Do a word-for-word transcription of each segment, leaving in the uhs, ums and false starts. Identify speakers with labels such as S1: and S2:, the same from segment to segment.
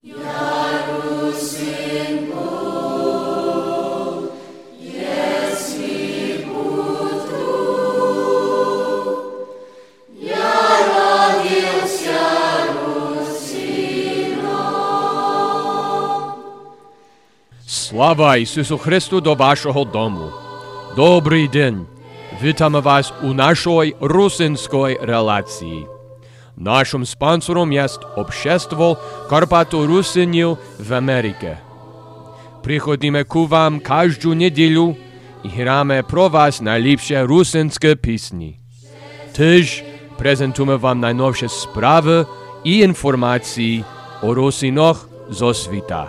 S1: Слава Ісусу Христу до вашого дому. Добрий день. Вітаємо вас у нашій русинській релації. Нашим спонсором є Общество Карпато-Русинів в Америці. Приходимо к вам кожну неділю і граємо про вас найліпші русинські пісні. Теж презентуємо вам найновші справи і інформації о русинах зо світа.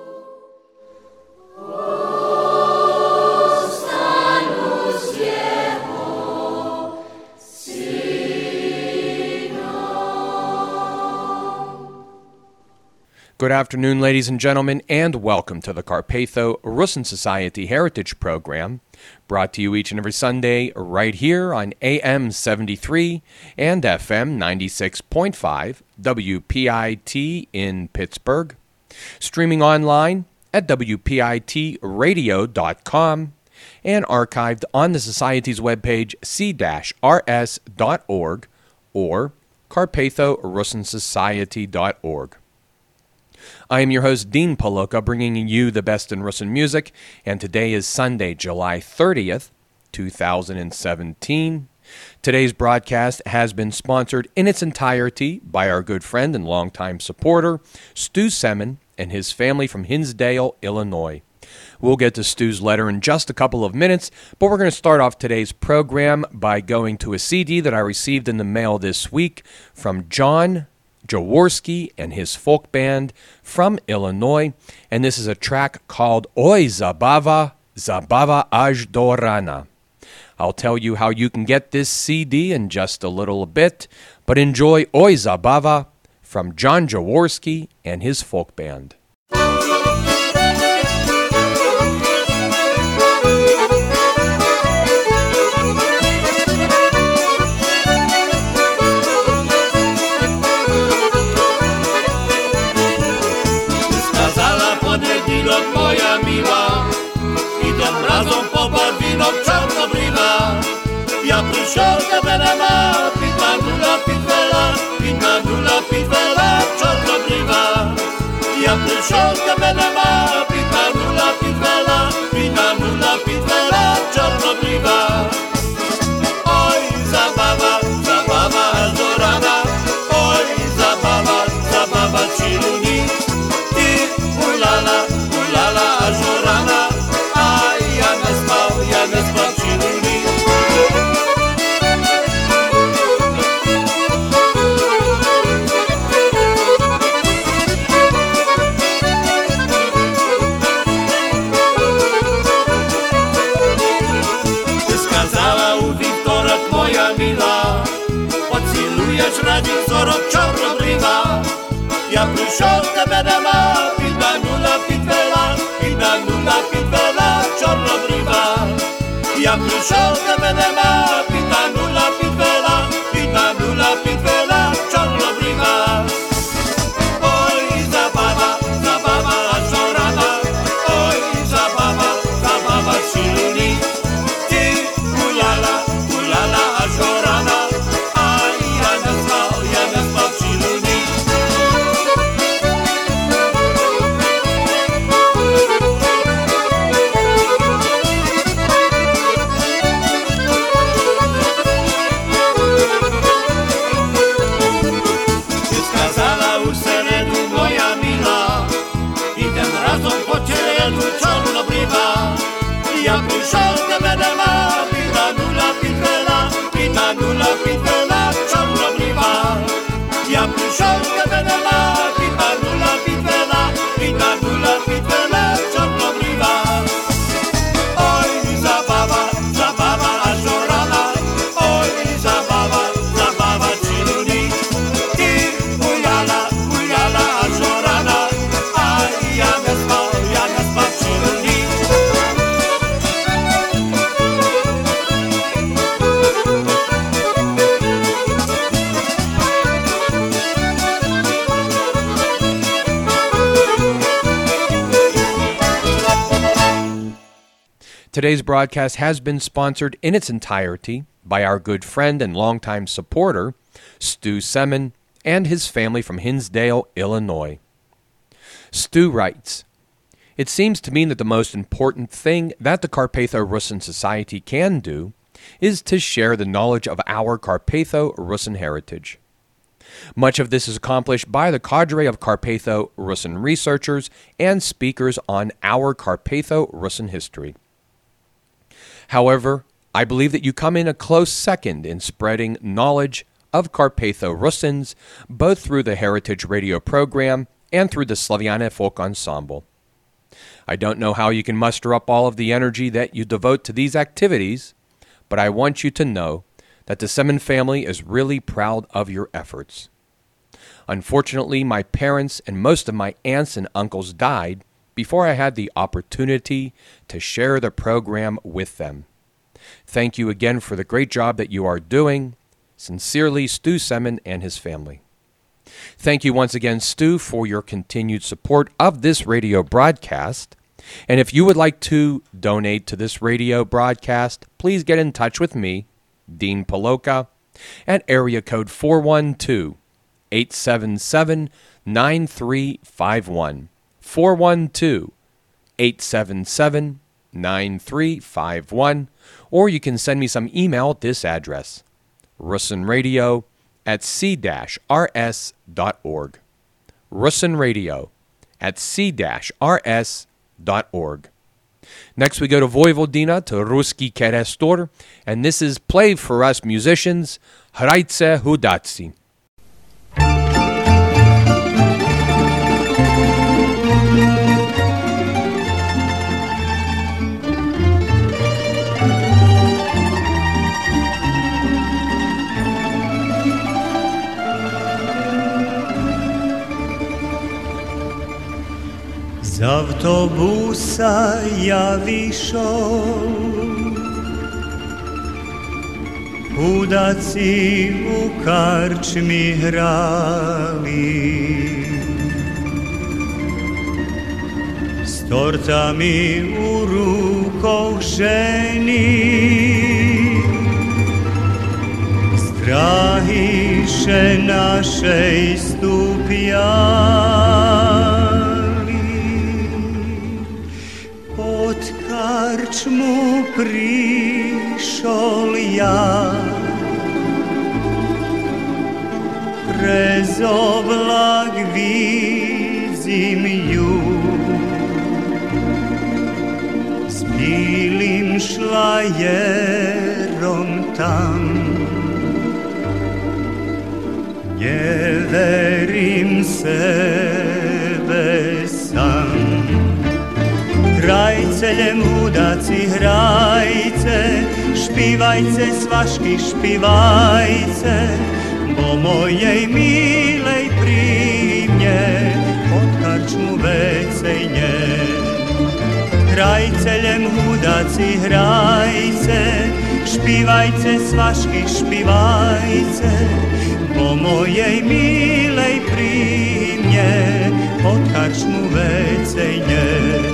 S1: Good afternoon, ladies and gentlemen, and welcome to the Carpatho Rusin Society Heritage Program, brought to you each and every Sunday right here on A M seventy-three and F M ninety-six point five, W P I T in Pittsburgh, streaming online at W P I T radio dot com, and archived on the Society's webpage c dash r s dot org or carpatho rusin society dot org. I am your host, Dean Paloka, bringing you the best in Rusin music, and today is Sunday, July thirtieth, two thousand seventeen. Today's broadcast has been sponsored in its entirety by our good friend and longtime supporter, Stu Semin, and his family from Hinsdale, Illinois. We'll get to Stu's letter in just a couple of minutes, but we're going to start off today's program by going to a C D that I received in the mail this week from John Jaworski and his folk band from Illinois, and this is a track called Oj Zabava, Zabava Až do Rana. I'll tell you how you can get this C D in just a little bit, but enjoy Oj Zabava from John Jaworski and his folk band.
S2: Moja miła, idem razem po barwinok czarnobrywa. Ja przysiądę będę ma, pit manula, pit vela, pit manula, pit vela, czarnobrywa. Ja przysiądę będę ma, pit manula, pit vela, pit manula, pit vela, czarnobrywa. Oj, zabawa, zabawa aż do rana. Oj, zabawa, zabawa chiluni. I ulala, ulala, aż do rana. A ja nie spał, ja nie spał chiluni. Ty skazała u Wiktorek moja mila. Pocilujesz radzi wzorok czarnobrywa. Ja przysiądę będę ma, pit manula, pit vela, pit manula, pit vela, czarnobrywa. Ja przysiądę będę ma, pit manula, pit vela, pit manula, pit vela, czarnobrywa. Oj, zabawa, zabawa aż do rana. Oj, zabawa, zabawa chiluni. Ty, ulala, ulala, aż do rana. A ja nie spał, ja nie spał chiluni. Ja przysiądę będę ma, pit manula, pit vela, pit manula, pit vela, czarnobrywa. Ja przysiądę będę ma, pit manula, pit vela, pit manula, pit vela, czarnobrywa. Oj, zabawa, zabawa aż do rana. Oj, zabawa, zabawa chiluni. Ty, ujala, ujala aż do rana. A ja nie spał, ja nie spał chiluni.
S1: Today's broadcast has been sponsored in its entirety by our good friend and longtime supporter, Stu Semin, and his family from Hinsdale, Illinois. Stu writes, "It seems to me that the most important thing that the Carpatho-Russin Society can do is to share the knowledge of our Carpatho-Russin heritage. Much of this is accomplished by the cadre of Carpatho-Russin researchers and speakers on our Carpatho-Russin history. However, I believe that you come in a close second in spreading knowledge of Carpatho-Russins, both through the Heritage Radio program and through the Slaviane Folk Ensemble. I don't know how you can muster up all of the energy that you devote to these activities, but I want you to know that the Semin family is really proud of your efforts. Unfortunately, my parents and most of my aunts and uncles died before I had the opportunity to share the program with them. Thank you again for the great job that you are doing. Sincerely, Stu Semin and his family." Thank you once again, Stu, for your continued support of this radio broadcast. And if you would like to donate to this radio broadcast, please get in touch with me, Dean Paloka, at area code four one two, eight seven seven, nine three five one. four one two, eight seven seven, nine three five one. Or you can send me some email at this address, russinradio at c dash r s dot org. russinradio at c dash r s dot org. Next we go to Vojvodina, to Ruski Kerestor, and this is Play for Us Musicians, Hrajce Hudaci.
S3: Z autobusa ja vyšol, hudáci u karčmy hrali, s tortami u rukoch ženy, z drahyše našej stúpiali. Pod karčmu prišol ja, prez oblak vidím ju, s bílým šlajerom tam. Neverím sebe sám. Hrajce, ľudáci, hrajce, špívajce, svašky, špívajce, bo mojej milej pri mne pod karčmu vecej nie. Hrajce, ľudáci, hrajce, špívajce, svašky, špívajce, bo mojej milej pri mne pod karčmu vecej nie.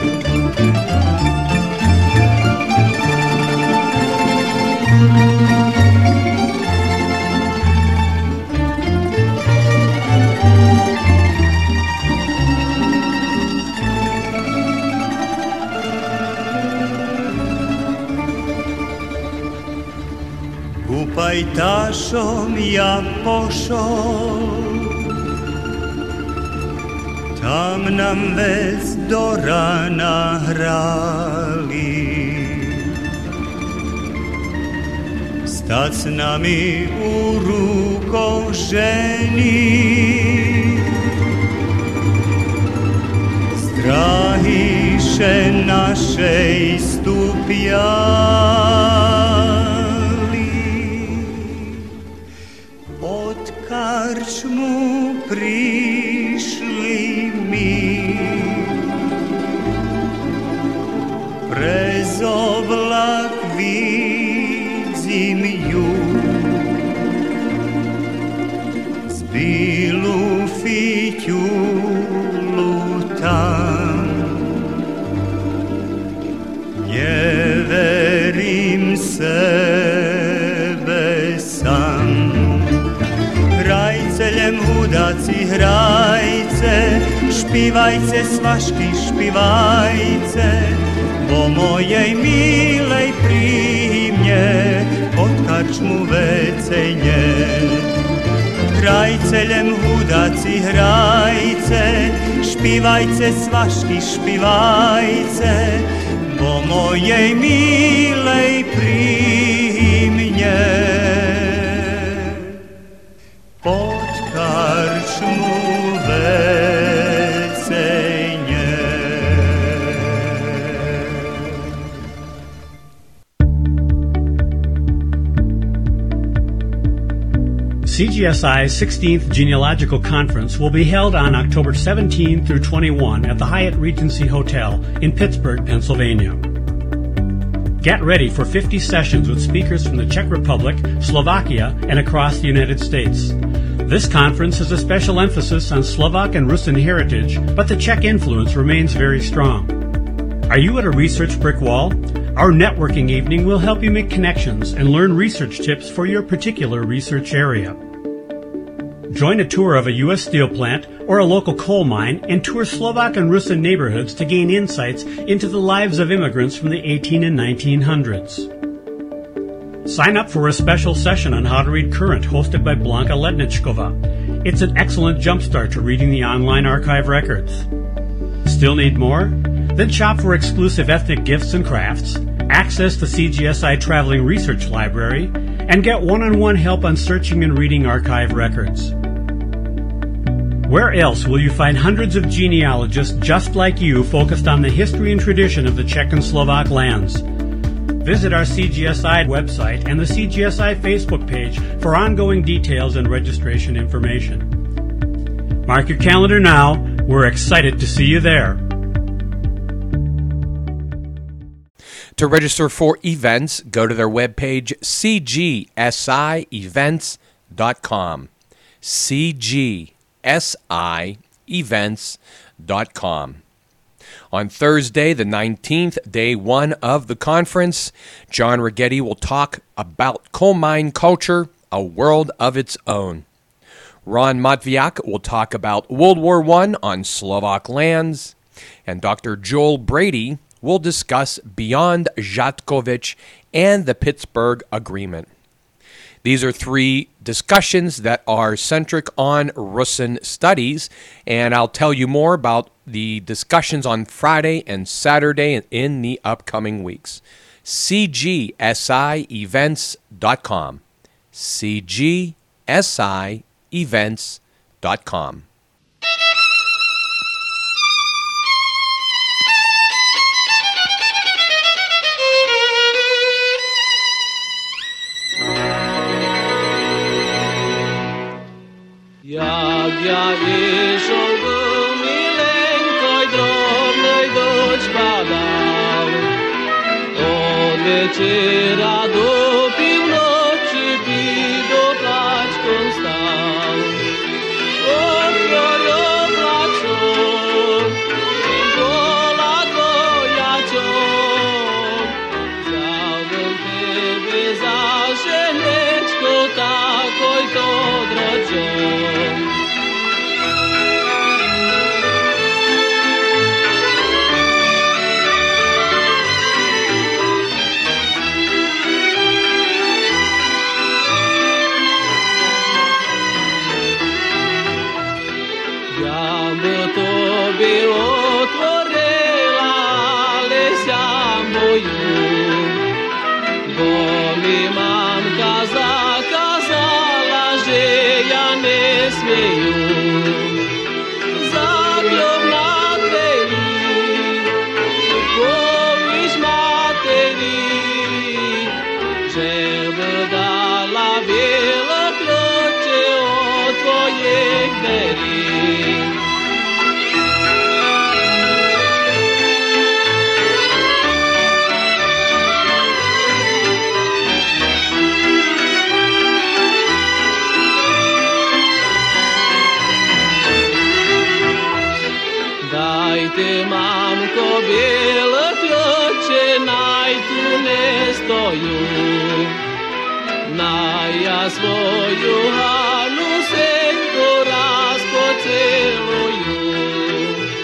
S3: Ku pajtašom ja pošol, tam nam vec do rana hrali. Stať s nami u rukou ženy, z drahyše našej stúpiali. Pod karčmu prišli mi, prez oblak vidím ju, z bílu fiťulu tam. Never Špívajce, svašky, špívajce, o mojej milej príjmne, pod karčmu vecejne. Hrajce, len hudáci, hrajce, špívajce, svašky, špívajce, o mojej milej príjmne. Pod karčmu vecejne.
S4: C G S I's sixteenth Genealogical Conference will be held on October seventeenth through twenty-first at the Hyatt Regency Hotel in Pittsburgh, Pennsylvania. Get ready for fifty sessions with speakers from the Czech Republic, Slovakia, and across the United States. This conference has a special emphasis on Slovak and Rusin heritage, but the Czech influence remains very strong. Are you at a research brick wall? Our networking evening will help you make connections and learn research tips for your particular research area. Join a tour of a U S steel plant or a local coal mine and tour Slovak and Rusin neighborhoods to gain insights into the lives of immigrants from the eighteen and nineteen hundreds. Sign up for a special session on how to read Current hosted by Blanka Ledničková. It's an excellent jumpstart to reading the online archive records. Still need more? Then shop for exclusive ethnic gifts and crafts, access the C G S I Traveling Research Library, and get one-on-one help on searching and reading archive records. Where else will you find hundreds of genealogists just like you focused on the history and tradition of the Czech and Slovak lands? Visit our C G S I website and the C G S I Facebook page for ongoing details and registration information. Mark your calendar now. We're excited to see you there.
S1: To register for events, go to their webpage, c g s i events dot com. c g s i events dot com. On Thursday, the nineteenth, day one of the conference, John Righetti will talk about coal mine culture, a world of its own. Ron Matviak will talk about World War One on Slovak lands, and Doctor Joel Brady will discuss Beyond Žatkovič and the Pittsburgh Agreement. These are three discussions that are centric on Rusin studies, and I'll tell you more about the discussions on Friday and Saturday in the upcoming weeks. c g s i events dot com. c g s i events dot com.
S5: Jak ja išol byl milenkoj drobnej doč padal, od večera do pivnoči by do plačkom stal. Okroj oblačom, bola dvojačom, vzal bym tebe za ženečko, takoj to dročom. Dajte, mamko, biele ključe, naj tu ne stoju. Naj ja svoju Hanu senku raz poceluju.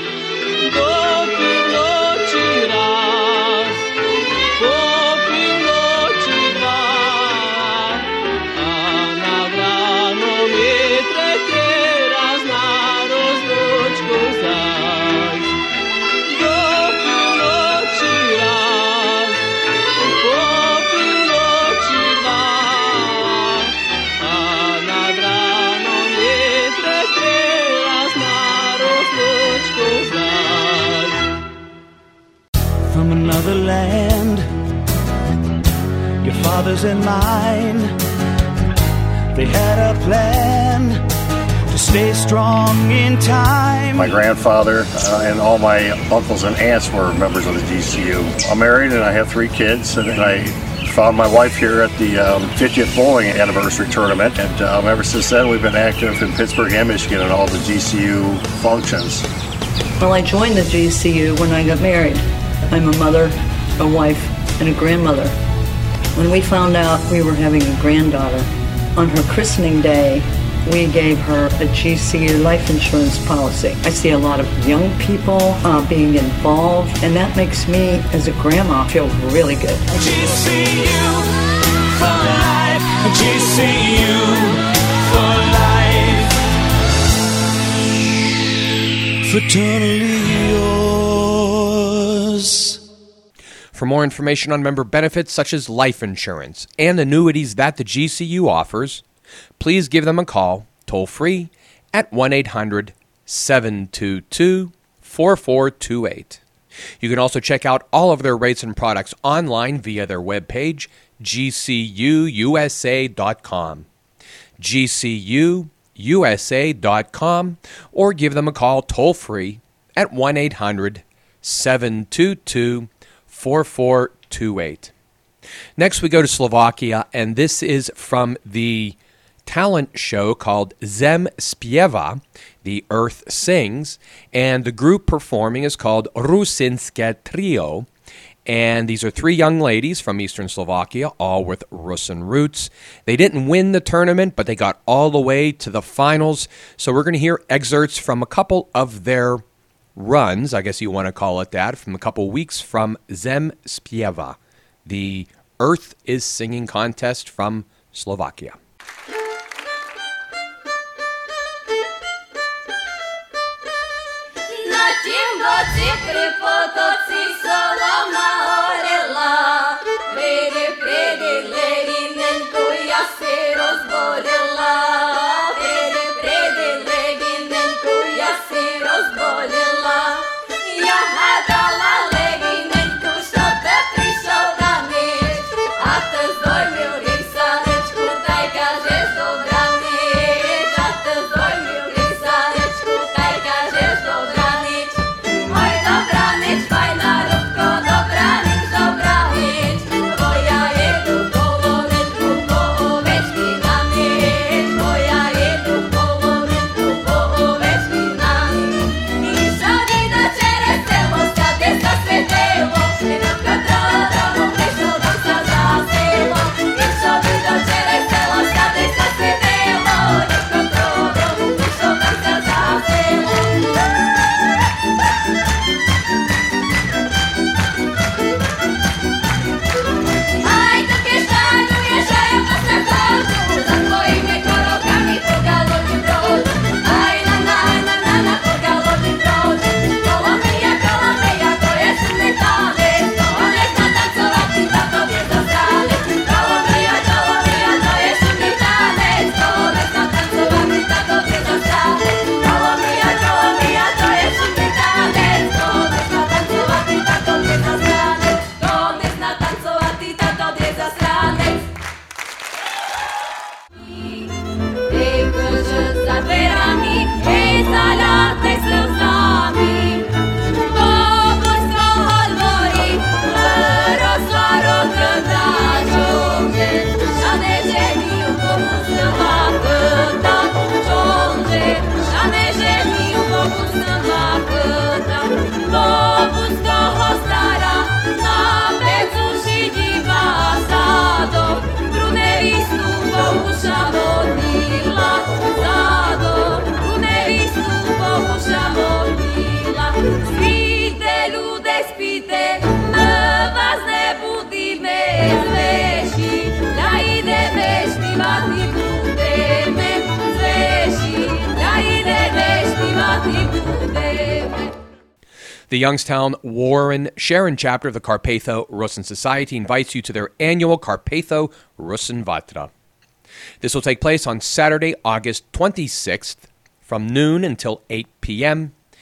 S6: the land, your father's and mine. They had a plan to stay strong in time.
S7: My grandfather uh, and all my uncles and aunts were members of the G C U. I'm married and I have three kids, and I found my wife here at the um, fiftieth bowling anniversary tournament, and um, ever since then we've been active in Pittsburgh and Michigan at all the G C U functions.
S8: Well, I joined the G C U when I got married. I'm a mother, a wife, and a grandmother. When we found out we were having a granddaughter, on her christening day, we gave her a G C U life insurance policy. I see a lot of young people uh, being involved, and that makes me, as a grandma, feel really good.
S6: G C U for life, G C U for life, fraternally yours.
S1: For more information on member benefits such as life insurance and annuities that the G C U offers, please give them a call, toll-free, at one eight hundred seven two two four four two eight. You can also check out all of their rates and products online via their webpage, G C U U S A dot com. G C U U S A dot com, or give them a call toll-free at one eight hundred seven two two four four two eight. Next, we go to Slovakia, and this is from the talent show called Zem Spieva, The Earth Sings, and the group performing is called Rusinske Trio, and these are three young ladies from eastern Slovakia, all with Rusin roots. They didn't win the tournament, but they got all the way to the finals, so we're going to hear excerpts from a couple of their runs, I guess you want to call it that, from a couple weeks from Zem Spieva, the Earth is Singing contest from Slovakia.
S9: Na tým boci pri potoci soloma horela, pridi, pridi, leginenku ja si rozbolila, pridi, pridi, leginenku ja si rozbolila, ja hadala leginenku, što te prišao na nič, a te zdojmil rysanečku, taj kažeš dobra nič, a te zdojmil rysanečku, taj kažeš dobra nič, oj dobra nič, fajna rubko, dobra nič, dobra nič, tvoja jedu polovenku po ovečky na nič, tvoja jedu polovenku po ovečky na nič, išo do čere selo, skade sa svetelo, jednotka trolodromu, prišlo dom sa zaselo, išo do čere selo, skade sa svetelo, jednotka trolodromu, prišlo dom sa zaselo. Aj to keštaňuješ, a ja pa sa chodu, za tvojimi korokami po galopy brodu, aj na na na na na po galopy brodu, Kolomia, Kolomia, to je šumný tanec, toho nezná tancovať, ty táto vie zastrálec, Kolomia, Kolomia, to je šumný tanec, toho nezná tancovať, ty táto vie zastrálec, Kolomia, Kolomia, to je šumný tanec, toho nezná tancovať, ty táto vie zastrálec, toho nezná tancovať, ty táto vie zastrálec. Hej, krčec za dverami, hej, zaľaté slzami, pobožstvo hovorí, rosla rokotáčom, že žane ženy pokusila kota, čomže žane ženy pokusila kota, pobusko ho stará, na pecu šidíva zádok, brunevistu pokuša vodila, zádok, brunevistu pokuša vodila, spíte, ľude, spíte, my vás nebudíme zveši, ja ideme špívať, my budeme zveši, ja ideme špívať, my budeme.
S1: The Youngstown Warren Sharon chapter of the Carpatho Russin Society invites you to their annual Carpatho Russin Vatra. This will take place on Saturday, August twenty-sixth from noon until eight p.m.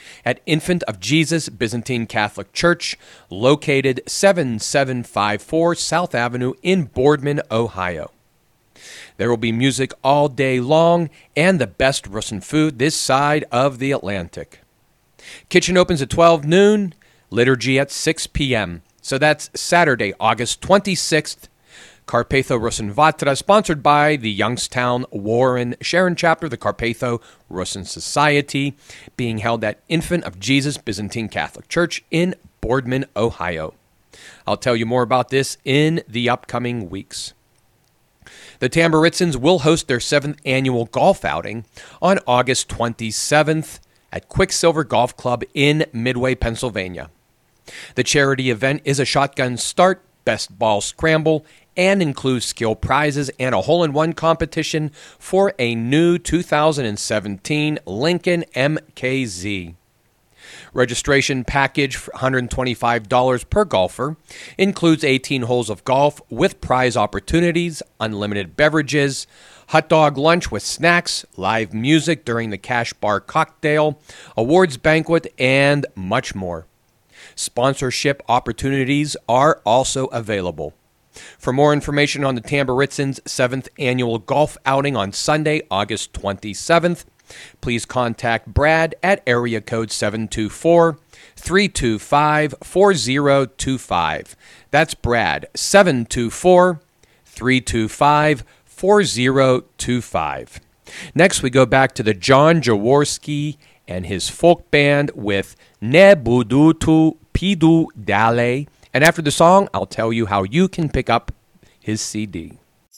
S1: at Infant of Jesus Byzantine Catholic Church, located seven seven five four South Avenue in Boardman, Ohio. There will be music all day long and the best Russon food this side of the Atlantic. Kitchen opens at twelve noon, liturgy at six p.m. So that's Saturday, August twenty-sixth. Carpatho Russon Vatra, sponsored by the Youngstown Warren Sharon Chapter of the Carpatho Russon Society, being held at Infant of Jesus Byzantine Catholic Church in Boardman, Ohio. I'll tell you more about this in the upcoming weeks. The Tamburitzans will host their seventh annual golf outing on August twenty-seventh at Quicksilver Golf Club in Midway, Pennsylvania. The charity event is a shotgun start, best ball scramble, and includes skill prizes and a hole-in-one competition for a new two thousand seventeen Lincoln M K Z. Registration package for one hundred twenty-five dollars per golfer includes eighteen holes of golf with prize opportunities, unlimited beverages, hot dog lunch with snacks, live music during the Cash Bar cocktail, awards banquet, and much more. Sponsorship opportunities are also available. For more information on the Tamburitzans' seventh annual golf outing on Sunday, August twenty-seventh, please contact Brad at area code seven two four, three two five, four zero two five. That's Brad, seven two four, three two five, four zero two five. Next, we go back to the John Jaworski and his folk band with Ne Budutu Pidu Dale. And after the song, I'll tell you how you can pick up his C D.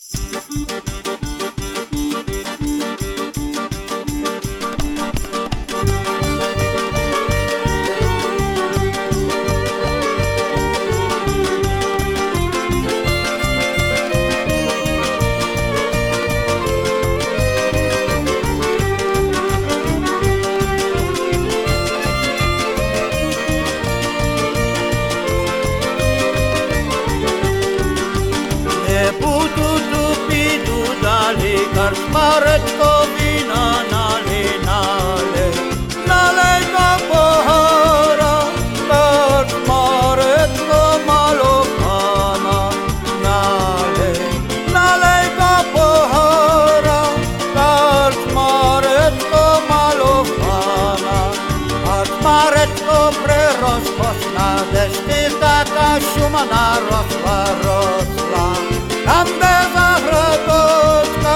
S2: Maret kovina nale nale nale kapohara kart maret ko malokana nale nale kapohara kart maret ko malokana kart maret ko preros posna destita ta shumana rosla rosla ambe zahradoska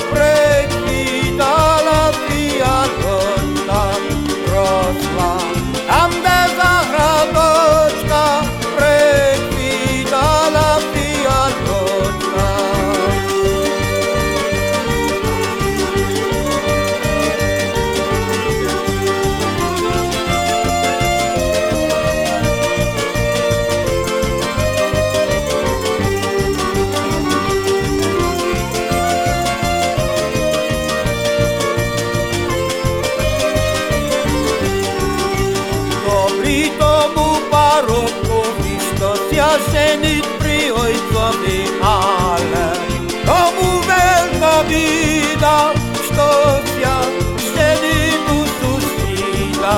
S2: Zenit pri ojcovi ale komu veľká bída, što ťa zenitu susída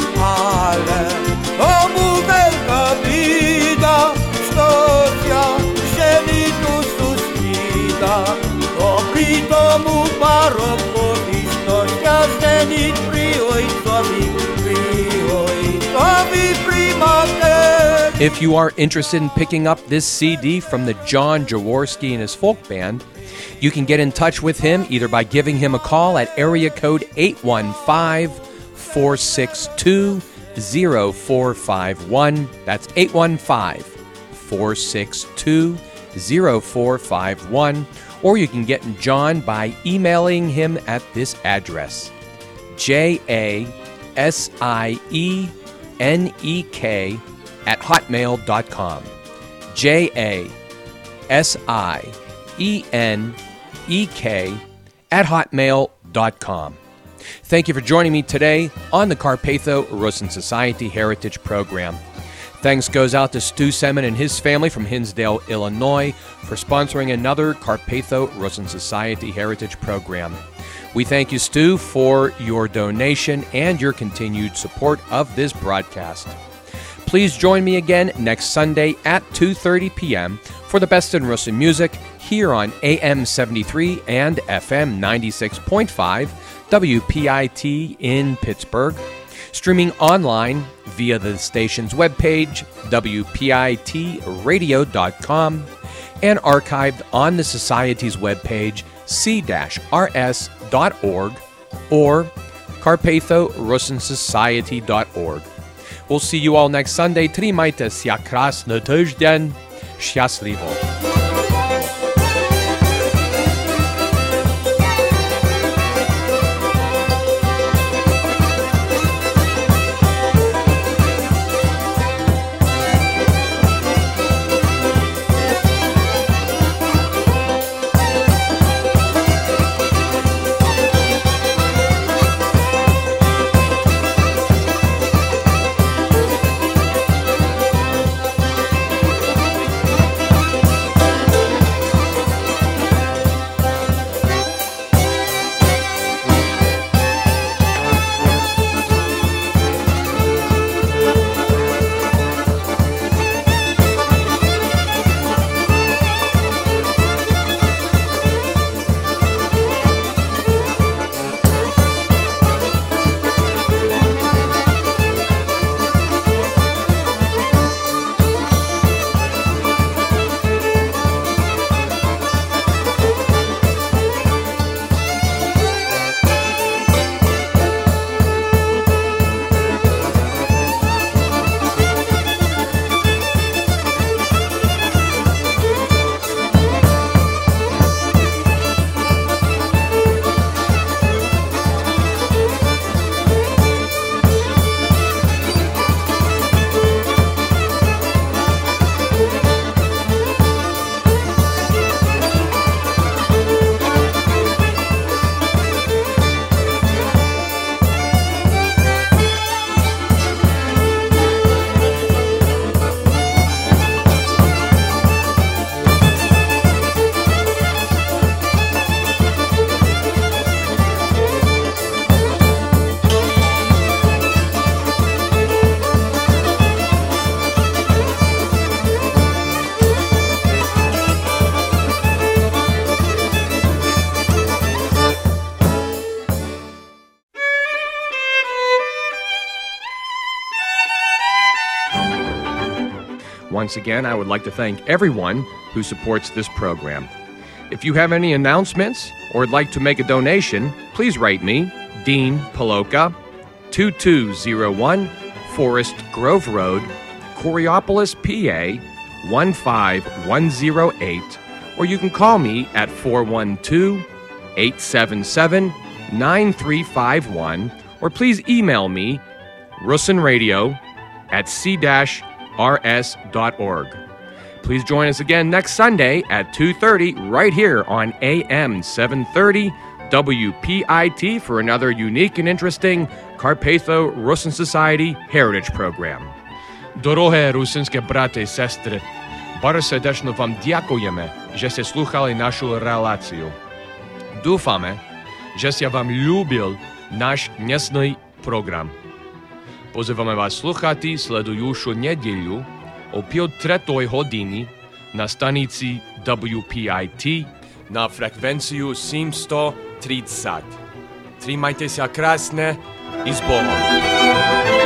S2: ale komu veľká bída, što ťa zenitu susída pri tomu parokovi, što ťa zenit pri ojcovi pri ojcovi pri materi.
S1: If you are interested in picking up this C D from the John Jaworski and his folk band, you can get in touch with him either by giving him a call at area code eight one five, four six two, zero four five one. That's eight one five, four six two, zero four five one. Or you can get John by emailing him at this address, J A S I E N E K at hotmail dot com. J A S I E N E K at hotmail dot com. Thank you for joining me today on the Carpatho Russon Society Heritage Program. Thanks goes out to Stu Semin and his family from Hinsdale, Illinois, for sponsoring another Carpatho Russon Society Heritage Program. We thank you, Stu, for your donation and your continued support of this broadcast. Please join me again next Sunday at two thirty p.m. for the best in Russian music here on A M seventy-three and F M ninety-six point five W P I T in Pittsburgh, streaming online via the station's webpage, W P I T radio dot com, and archived on the Society's webpage, c dash r s dot org or carpatho russian society dot org. We'll see you all next Sunday. Trimajte se krasny tydzień. Szczęśliwo. Once again, I would like to thank everyone who supports this program. If you have any announcements or would like to make a donation, please write me, Dean Paloka, two two zero one Forest Grove Road, Coriopolis, P A, one five one zero eight, or you can call me at four one two, eight seven seven, nine three five one, or please email me, russinradio at c dash r s dot org. Please join us again next Sunday at two thirty right here on A M seven thirty W P I T for another unique and interesting Carpatho Russian Society Heritage Program. Дороге русинське брати і сестри, bardzo serdecznie wam dziękujemy, że ste słuchali naszą relację. Dúfame, že ste vám ľúbil náš dnesný program. Pozývame vás sluchati sledujúcu nedeľu o pol tretej hodiny na stanici W P I T na frekvenciu sedemsto tridsať. Trimajte sa krásne i s Bohom.